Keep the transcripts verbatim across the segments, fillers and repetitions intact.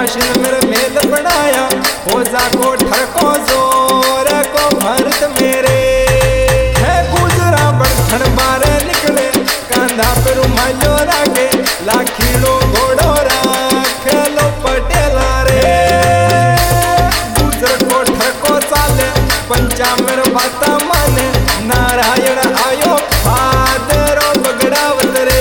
आशीन मेरे मेल बनाया हो जा को ठरको जोर को भरत मेरे है गुजरा बड़खण बारे निकले कांधा पे रुमालो रागे लाखीलो घोड़ो राख लो पटेला रे गुजर को ठरको चाले पंचा मेरे बाता माने नारायण आयो फादरो बगड़ावत रे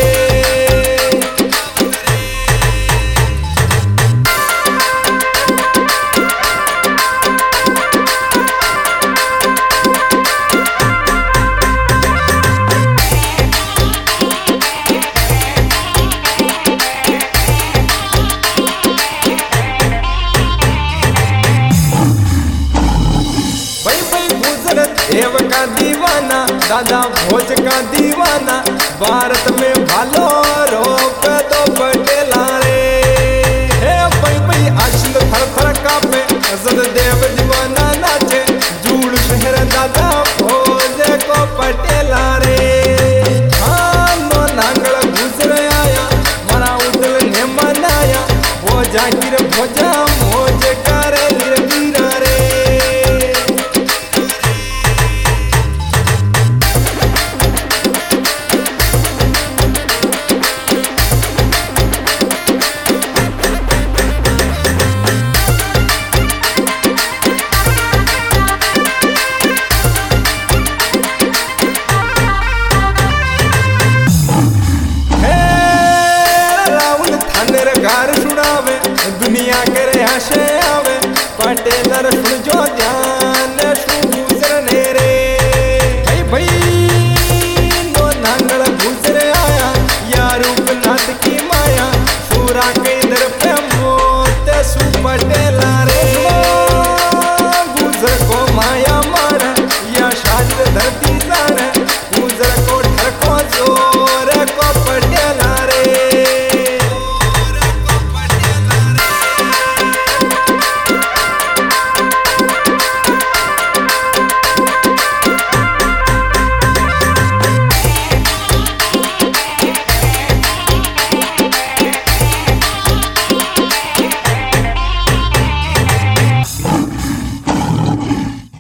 देव का दीवाना दादा भोज का दीवाना भारत में भालो रोप तो पटेला रे हे पई पई आशिंद थर थर कापे असद देव दीवाना नाचे जूड़ शहर दादा भोज को पटेला रे हाँ नो नांगल गुजर आया मरा उदल ने मनाया भोजा गिर भोजा मोज करे वीरा रे दुनिया करे हसे आवे पटेलर सुन जो ध्यान